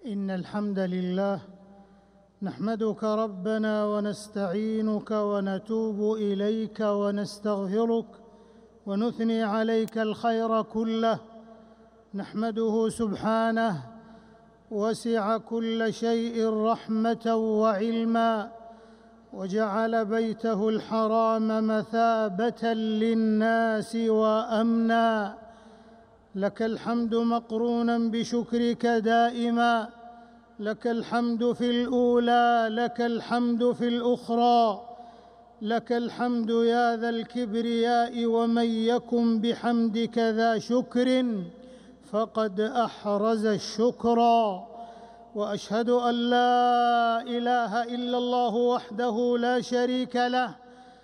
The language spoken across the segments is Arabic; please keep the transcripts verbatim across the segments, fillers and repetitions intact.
إن الحمد لله نحمدك ربنا ونستعينك ونتوب إليك ونستغفرك ونثني عليك الخير كله. نحمده سبحانه وسع كل شيء رحمة وعلما، وجعل بيته الحرام مثابة للناس وأمنا. لك الحمد مقرونا بشكرك دائما، لك الحمد في الأولى، لك الحمد في الأخرى، لك الحمد يا ذا الكبرياء. ومن يكن بحمدك ذا شكر فقد أحرز الشكرا. وأشهد أن لا إله إلا الله وحده لا شريك له،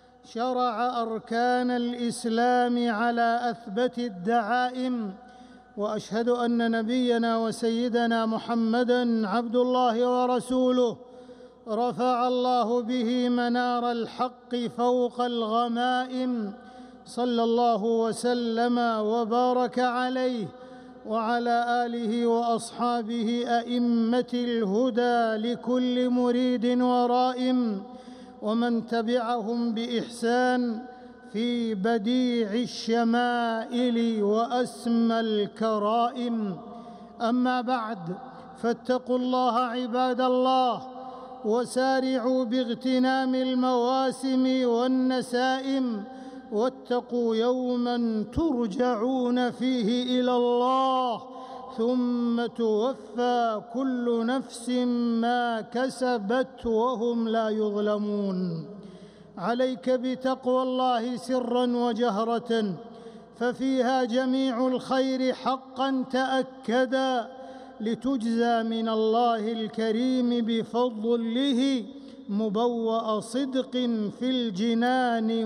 شرع أركان الإسلام على أثبت الدعائم. وأشهد أن نبينا وسيدنا محمدًا عبد الله ورسوله، رفع الله به منار الحق فوق الغمائم. صلى الله وسلم وبارك عليه وعلى آله وأصحابه أئمة الهدى لكل مريد ورائم، ومن تبعهم بإحسان في بديع الشمائل وأسمى الكرائم. أما بعد، فاتقوا الله عباد الله، وسارعوا باغتنام المواسم والنسائم، واتقوا يوماً ترجعون فيه إلى الله، ثم توفى كل نفس ما كسبت وهم لا يظلمون. عليك بتقوى الله سراً وجهرة، ففيها جميع الخير حقاً تأكدا، لتجزى من الله الكريم بفضله مبوأ صدق في الجنان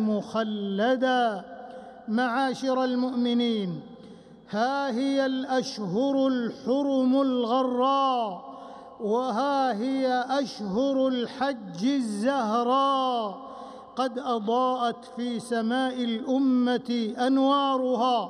مخلدا. معاشر المؤمنين، ها هي الأشهر الحرم الغراء، وها هي أشهر الحج الزهراء، قد أضاءت في سماء الأمة أنوارها،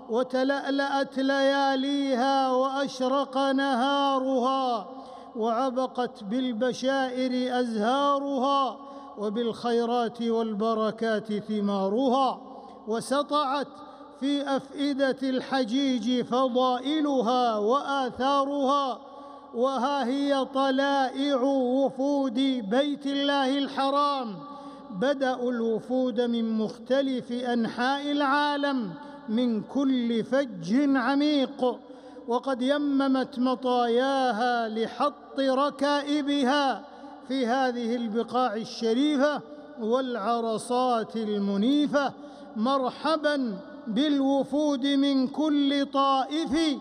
وتلألأت لياليها، وأشرق نهارها، وعبقت بالبشائر أزهارها، وبالخيرات والبركات ثمارها، وسطعت في أفئدة الحجيج فضائلها وآثارها. وها هي طلائع وفود بيت الله الحرام، بدأوا الوفود من مختلف أنحاء العالم من كل فج عميق، وقد يممت مطاياها لحط ركائبها في هذه البقاع الشريفة والعرصات المنيفة. مرحباً بالوفود من كل طائف،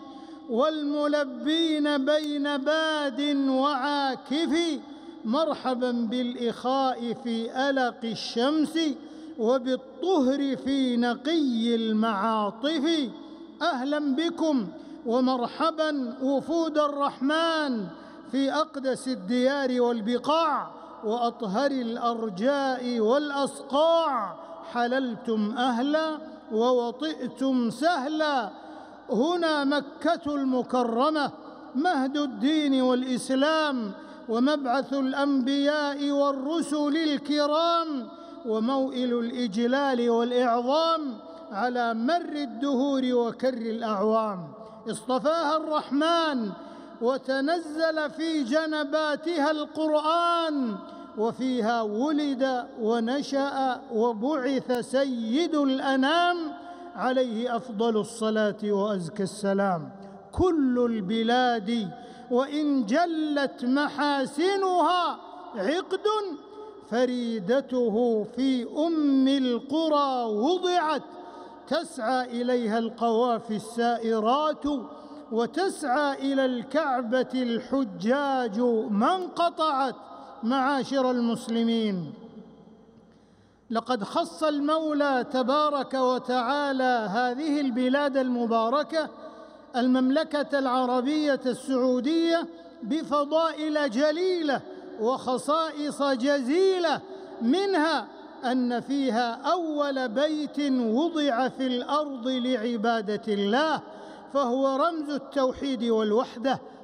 والملبين بين باد وعاكف. مرحباً بالإخاء في ألق الشمس، وبالطهر في نقي المعاطف. أهلاً بكم ومرحباً وفود الرحمن في أقدس الديار والبقاع وأطهر الأرجاء والأصقاع. حللتم أهلا ووطئتم سهلا، هنا مكة المكرمة، مهد الدين والإسلام، ومبعث الأنبياء والرسل الكرام، وموئل الإجلال والإعظام على مر الدهور وكر الأعوام. اصطفاها الرحمن وتنزل في جنباتها القرآن، وفيها ولد ونشأ وبعث سيد الأنام، عليه أفضل الصلاة وأزكى السلام. كل البلاد وإن جلت محاسنها عقد، فريدته في أم القرى وضعت، تسعى إليها القوافي السائرات، وتسعى إلى الكعبة الحجاج ما انقطعت. معاشر المسلمين، لقد خص المولى تبارك وتعالى هذه البلاد المباركة، المملكة العربية السعودية، بفضائل جليلة وخصائص جزيلة، منها أن فيها أول بيت وضع في الأرض لعبادة الله، فهو رمز التوحيد والوحدة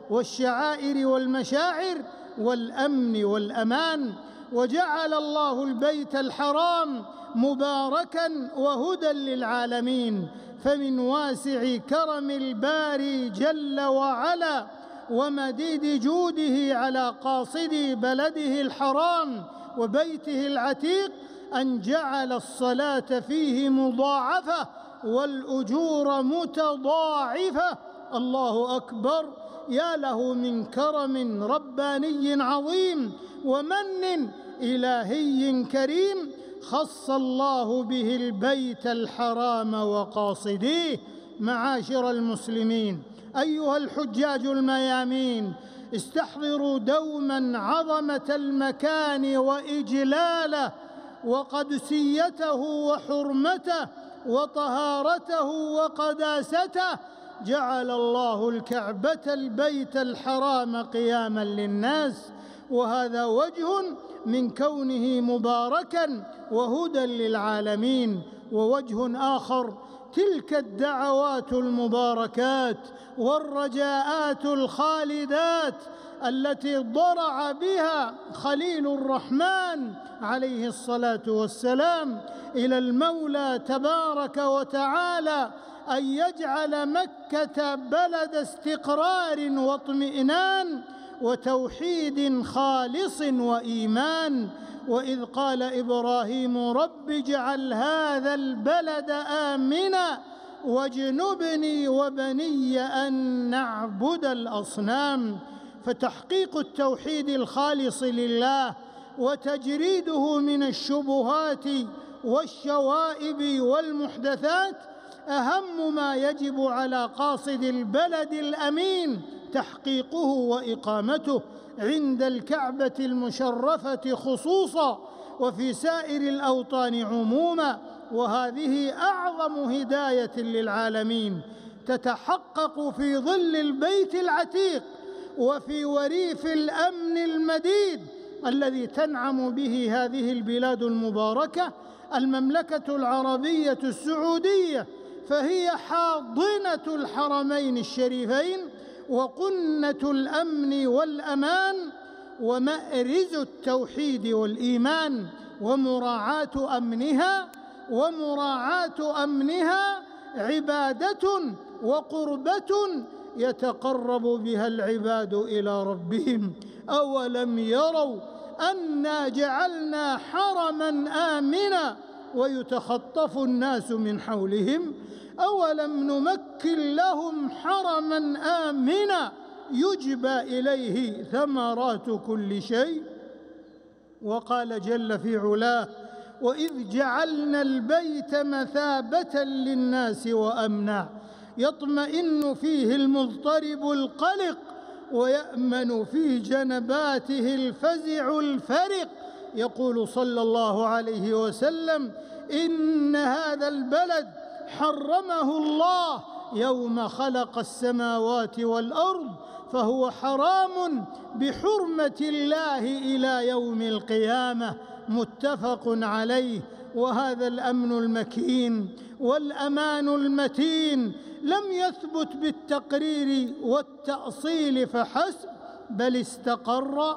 والشعائر والمشاعر والأمن والأمان. وجعل الله البيت الحرام مباركاً وهدى للعالمين، فمن واسع كرم الباري جل وعلا ومديد جوده على قاصدي بلده الحرام وبيته العتيق أن جعل الصلاة فيه مضاعفة والأجور متضاعفة. الله أكبر، يا له من كرم رباني عظيم ومن إلهي كريم خص الله به البيت الحرام وقاصديه. معاشر المسلمين، أيها الحجاج الميامين، استحضروا دوما عظمة المكان وإجلاله وقدسيته وحرمته وطهارته وقداسته. جعل الله الكعبة البيت الحرام قياما للناس، وهذا وجه من كونه مباركا وهدى للعالمين. ووجه آخر تلك الدعوات المباركات والرجاءات الخالدات التي ضرع بها خليل الرحمن عليه الصلاة والسلام إلى المولى تبارك وتعالى أن يجعل مكة بلد استقرار واطمئنان وتوحيد خالص وإيمان. وإذ قال إبراهيم رب اجعل هذا البلد آمنا واجنبني وبني أن نعبد الأصنام. فتحقيق التوحيد الخالص لله وتجريده من الشبهات والشوائب والمحدثات أهم ما يجب على قاصد البلد الأمين تحقيقه وإقامته عند الكعبة المشرفة خصوصا وفي سائر الأوطان عموما. وهذه أعظم هداية للعالمين تتحقق في ظل البيت العتيق وفي وريف الأمن المديد الذي تنعم به هذه البلاد المباركة المملكة العربية السعودية، فهي حاضنة الحرمين الشريفين وقنة الأمن والأمان ومأرز التوحيد والإيمان. ومراعاة أمنها ومراعاة أمنها عبادة وقربة يتقرب بها العباد إلى ربهم. أولم يروا أنا جعلنا حرما آمنا ويتخطف الناس من حولهم أولم نمكن لهم حرما آمنا يجبى إليه ثمرات كل شيء. وقال جل في علاه وإذ جعلنا البيت مثابة للناس وأمنا يطمئن فيه المضطرب القلق ويأمن فيه جنباته الفزع الفرق. يقول صلى الله عليه وسلم إن هذا البلد حرمه الله يوم خلق السماوات والأرض فهو حرام بحرمة الله إلى يوم القيامة. متفق عليه. وهذا الأمن المكين والأمان المتين لم يثبت بالتقرير والتأصيل فحسب، بل استقر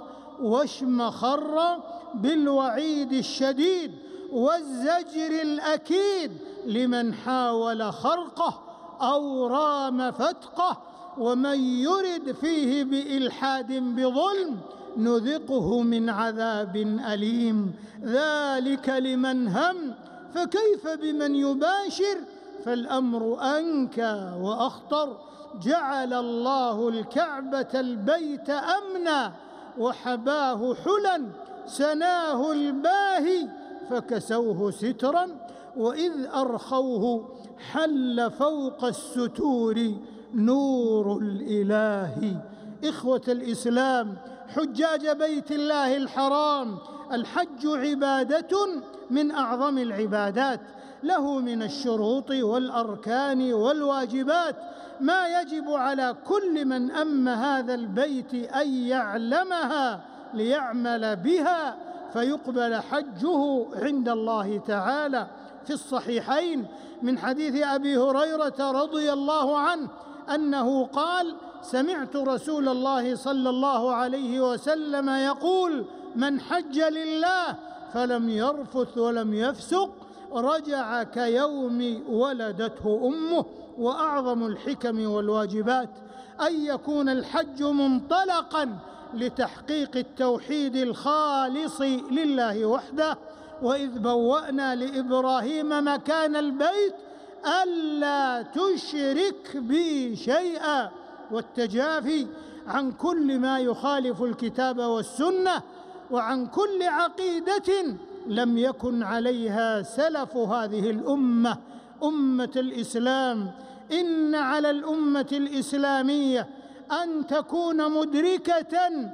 واشمخر بالوعيد الشديد والزجر الأكيد لمن حاول خرقه أو رام فتقه. ومن يرد فيه بإلحاد بظلم نذقه من عذاب أليم. ذلك لمن هم، فكيف بمن يباشر؟ فالأمر أنكى وأخطر. جعل الله الكعبة البيت أمنا وحباه حلا سناه الباهي فكسوه سترا وإذ أرخوه حل فوق الستور نور الإله. إخوة الإسلام، حجاج بيت الله الحرام، الحج عبادة من أعظم العبادات، له من الشروط والأركان والواجبات ما يجب على كل من أم هذا البيت أن يعلمها ليعمل بها فيقبل حجه عند الله تعالى. في الصحيحين من حديث أبي هريرة رضي الله عنه أنه قال سمعت رسول الله صلى الله عليه وسلم يقول: من حج لله فلم يرفث ولم يفسق رجع كيوم ولدته أمه. وأعظم الحكم والواجبات أن يكون الحج منطلقاً لتحقيق التوحيد الخالص لله وحده. وإذ بوأنا لإبراهيم مكان البيت ألا تشرك بي شيئا، والتجافي عن كل ما يخالف الكتاب والسنة وعن كل عقيدة لم يكن عليها سلف هذه الأمة أمة الإسلام. إن على الأمة الإسلامية أن تكون مدركة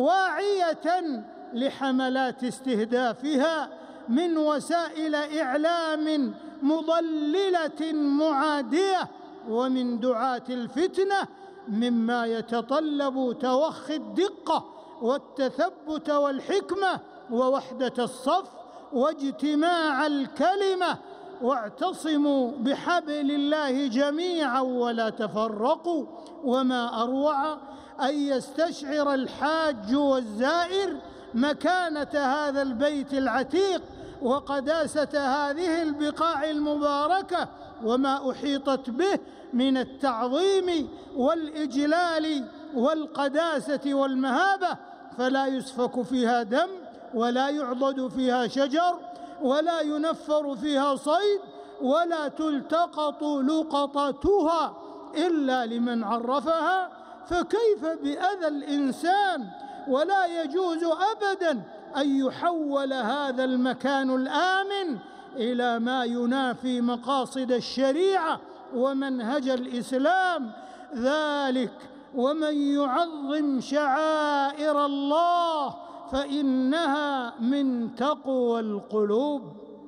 واعية لحملات استهدافها من وسائل إعلام مضللة معادية ومن دعاة الفتنة، مما يتطلب توخي الدقة والتثبت والحكمة ووحدة الصف واجتماع الكلمة. واعتصموا بحبل الله جميعا ولا تفرقوا. وما أروع أن يستشعر الحاج والزائر مكانة هذا البيت العتيق وقداسة هذه البقاع المباركة وما أحيطت به من التعظيم والإجلال والقداسة والمهابة، فلا يسفك فيها دم ولا يعضد فيها شجر ولا ينفر فيها صيد ولا تلتقط لقطتها إلا لمن عرفها. فكيف بأذى الإنسان؟ ولا يجوز أبداً أن يحول هذا المكان الآمن إلى ما ينافي مقاصد الشريعة ومنهج الإسلام. ذلك ومن يعظم شعائر الله فإنها من تقوى القلوب.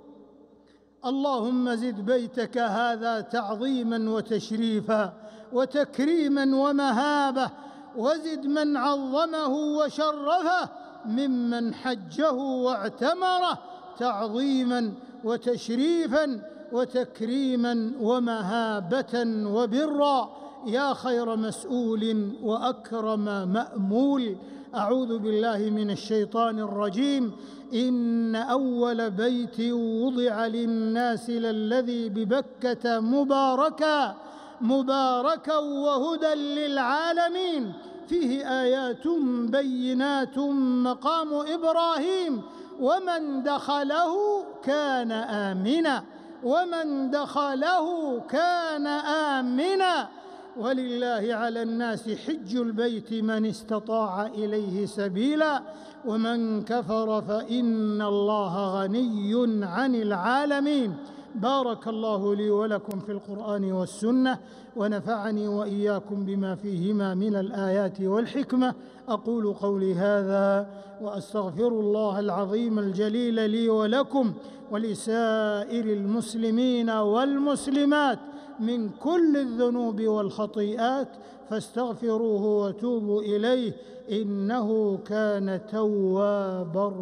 اللهم زد بيتك هذا تعظيما وتشريفا وتكريما ومهابة، وزد من عظمه وشرفه ممن حجه واعتمره تعظيما وتشريفا وتكريما ومهابة وبرا، يا خير مسؤول وأكرم مأمول. أعوذ بالله من الشيطان الرجيم. إن أول بيت وضع للناس للذي ببكة مباركا مباركا وهدى للعالمين، فيه آيات بينات مقام إبراهيم ومن دخله كان آمنا ومن دخله كان آمنا. ولله على الناس حج البيت من استطاع إليه سبيلا ومن كفر فإن الله غني عن العالمين. بارك الله لي ولكم في القرآن والسنة، ونفعني وإياكم بما فيهما من الآيات والحكمة. أقول قولي هذا وأستغفر الله العظيم الجليل لي ولكم ولسائر المسلمين والمسلمات من كل الذنوب والخطيئات، فاستغفروه وتوبوا إليه إنه كان توابا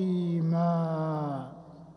رحيما.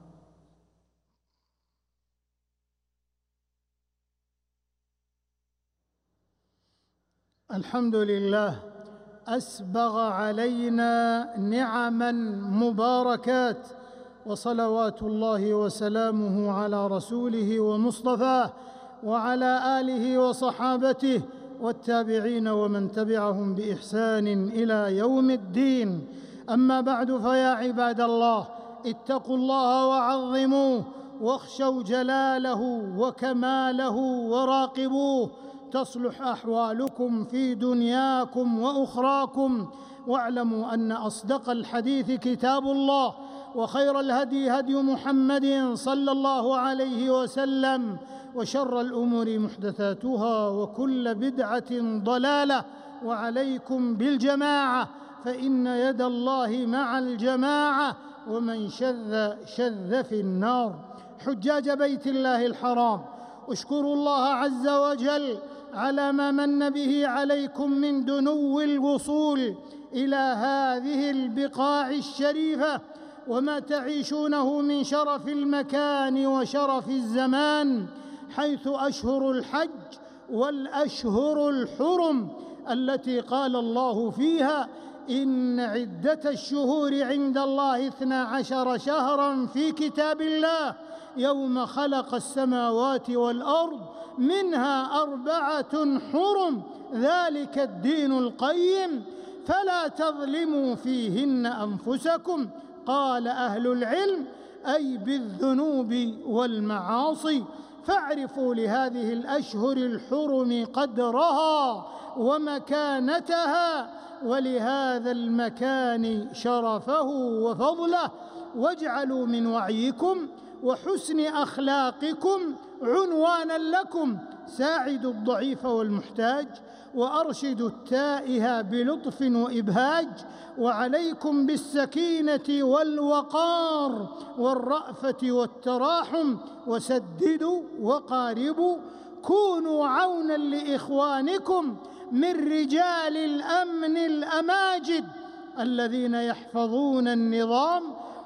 الحمد لله أسبغ علينا نعما مباركات، وصلوات الله وسلامه على رسوله ومصطفاه وعلى آله وصحابته والتابعين ومن تبعهم بإحسان إلى يوم الدين. أما بعد، فيا عباد الله، اتقوا الله وعظموه واخشوا جلاله وكماله وراقبوه، تصلح أحوالكم في دنياكم وأخراكم. واعلموا أن أصدق الحديث كتاب الله، وخير الهدي هدي محمد صلى الله عليه وسلم، وشر الأمور محدثاتها وكل بدعة ضلالة. وعليكم بالجماعة، فإن يد الله مع الجماعة، ومن شذ شذ في النار. حجاج بيت الله الحرام، اشكروا الله عز وجل على ما من به عليكم من دنو الوصول إلى هذه البقاع الشريفة، وما تعيشونه من شرف المكان وشرف الزمان، حيث أشهر الحج والأشهر الحرم التي قال الله فيها: إن عدة الشهور عند الله اثنا عشر شهرا في كتاب الله يوم خلق السماوات والأرض منها أربعة حرم ذلك الدين القيم فلا تظلموا فيهن أنفسكم. قال أهل العلم: أي بالذنوب والمعاصي. فاعرفوا لهذه الأشهر الحرم قدرها ومكانتها، ولهذا المكان شرفه وفضله، واجعلوا من وعيكم وحسن أخلاقكم عنوانا لكم. ساعدوا الضعيف والمحتاج، وأرشدوا التائه بلطف وإبهاج، وعليكم بالسكينة والوقار والرأفة والتراحم، وسددوا وقاربوا. كونوا عونا لإخوانكم من رجال الأمن الأماجد الذين يحفظون النظام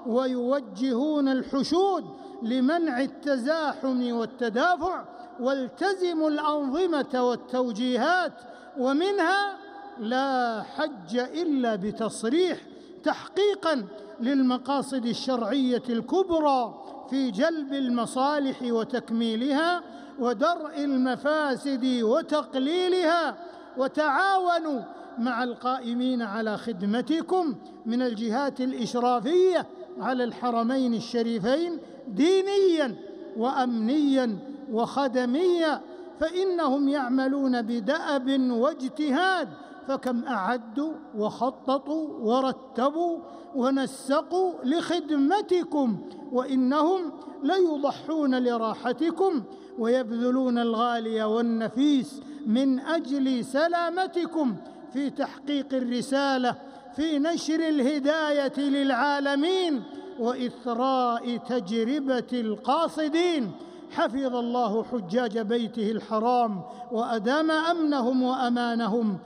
ويوجهون الحشود لمنع التزاحم والتدافع، والتزموا الأنظمة والتوجيهات، ومنها لا حج إلا بتصريح، تحقيقاً للمقاصد الشرعية الكبرى في جلب المصالح وتكميلها ودرء المفاسد وتقليلها. وتعاونوا مع القائمين على خدمتكم من الجهات الإشرافية على الحرمين الشريفين دينياً وأمنياً وخدمياً، فإنهم يعملون بدأب واجتهاد، فكم أعدوا وخططوا ورتبوا ونسقوا لخدمتكم، وإنهم ليضحون لراحتكم ويبذلون الغالي والنفيس من أجل سلامتكم في تحقيق الرسالة، في نشر الهداية للعالمين وإثراء تجربة القاصدين. حفظ الله حجاج بيته الحرام وأدام أمنهم وأمانهم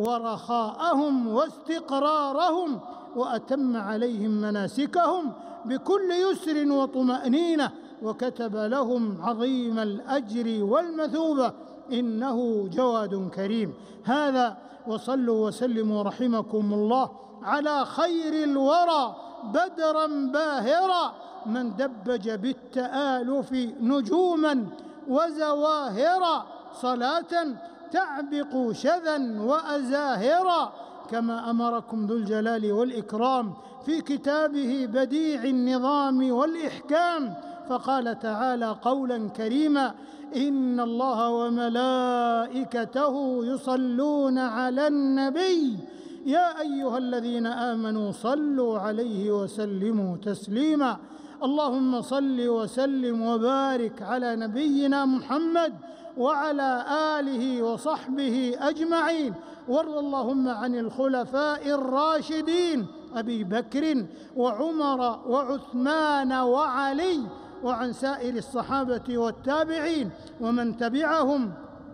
ورخاءهم واستقرارهم، وأتم عليهم مناسكهم بكل يسر وطمأنينة، وكتب لهم عظيم الأجر والمثوبة، إنه جواد كريم. هذا، وصلوا وسلموا رحمكم الله على خير الورى بدرا باهرا من دبج بالتآلف نجوما وزواهرا، صلاة تعبق شذا وأزاهرا، كما أمركم ذو الجلال والإكرام في كتابه بديع النظام والإحكام، فقال تعالى قولا كريما: إن الله وملائكته يصلون على النبي يا أيها الذين آمنوا صلوا عليه وسلموا تسليما. اللهم صل وسلم وبارك على نبينا محمد وعلى آله وصحبه أجمعين، وارض اللهم عن الخلفاء الراشدين أبي بكر وعمر وعثمان وعلي، وعن سائر الصحابة والتابعين ومن تبعهم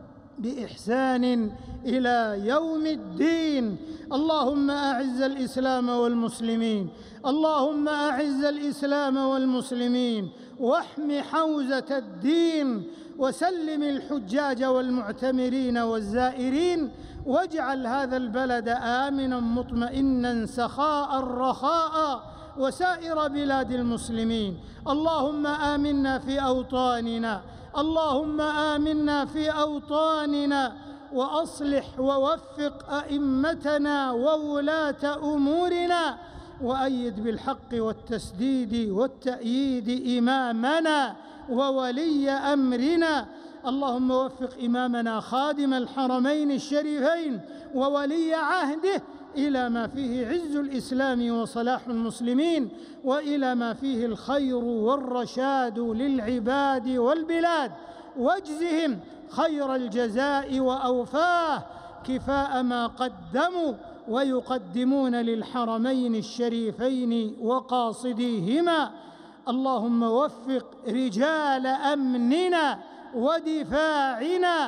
بإحسان إلى يوم الدين. اللهم أعز الإسلام والمسلمين، اللهم أعز الإسلام والمسلمين، واحم حوزة الدين، وسلم الحجاج والمعتمرين والزائرين، واجعل هذا البلد آمنا مطمئنا سخاء رخاء، وسائر بلاد المسلمين. اللهم آمنا في أوطاننا، اللهم آمنا في أوطاننا، وأصلح ووفق أئمتنا وولاة أمورنا، وأيد بالحق والتسديد والتأييد إمامنا وولي أمرنا. اللهم وفق إمامنا خادم الحرمين الشريفين وولي عهده إلى ما فيه عز الإسلام وصلاح المسلمين، وإلى ما فيه الخير والرشاد للعباد والبلاد، واجزهم خير الجزاء وأوفاه كفاء ما قدموا ويقدمون للحرمين الشريفين وقاصديهما. اللهم وفق رجال أمننا ودفاعنا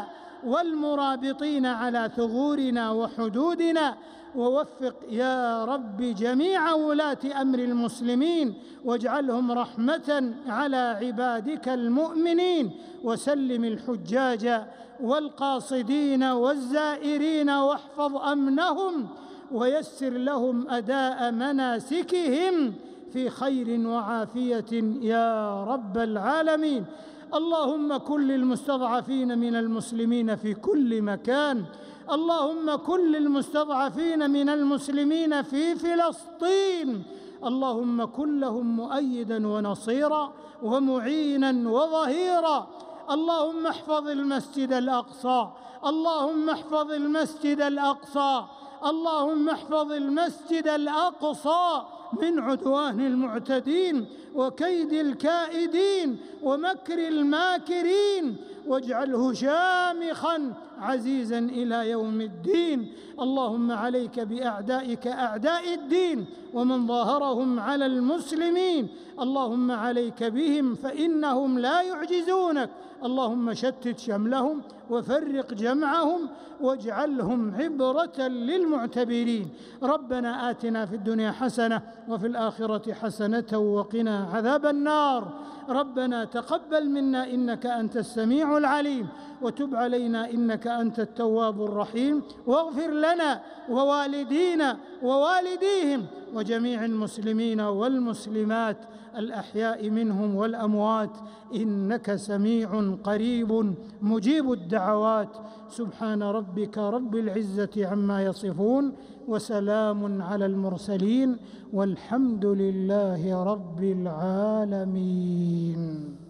والمرابطين على ثغورنا وحدودنا، ووفق يا رب جميع ولاة أمر المسلمين واجعلهم رحمة على عبادك المؤمنين، وسلم الحجاج والقاصدين والزائرين واحفظ أمنهم ويسر لهم أداء مناسكهم في خير وعافية يا رب العالمين. اللهم كن للمستضعفين من المسلمين في كل مكان، اللهم كن للمستضعفين من المسلمين في فلسطين، اللهم كن لهم مؤيدا ونصيرا ومعينا وظهيرا. اللهم احفظ المسجد الأقصى، اللهم احفظ المسجد الأقصى، اللهم احفظ المسجد الأقصى من عدوان المعتدين وكيد الكائدين ومكر الماكرين، واجعله شامخا عزيزا إلى يوم الدين. اللهم عليك بأعدائك أعداء الدين ومن ظاهرهم على المسلمين، اللهم عليك بهم فإنهم لا يعجزونك. اللهم شتت شملهم وفرق جمعهم واجعلهم عبرة للمعتبرين. ربنا آتنا في الدنيا حسنة وفي الآخرة حسنة وقنا عذاب النار. ربنا تقبل منا إنك أنت السميع العليم، وتب علينا إنك أنت التواب الرحيم، واغفر لنا ووالدينا ووالديهم وجميع المسلمين والمسلمات الأحياء منهم والأموات، إنك سميع قريب مجيب الدعوات. سبحان ربك رب العزة عما يصفون، وسلام على المرسلين، والحمد لله رب العالمين.